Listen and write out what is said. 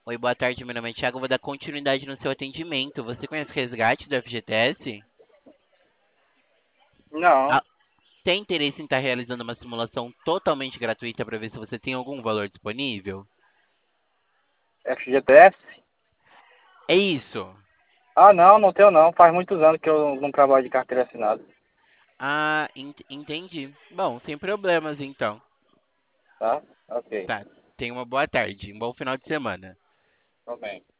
Oi, boa tarde, meu nome é Thiago, vou dar continuidade no seu atendimento. Você conhece o resgate do FGTS? Não, Ah, tem interesse em estar realizando uma simulação totalmente gratuita para ver se você tem algum valor disponível? FGTS? É isso. Ah, não, não tenho não. Faz muitos anos que eu não trabalho de carteira assinada. Ah, entendi. Bom, sem problemas então. Tá? Ok. Tá, tenha uma boa tarde, um bom final de semana. Tô bem.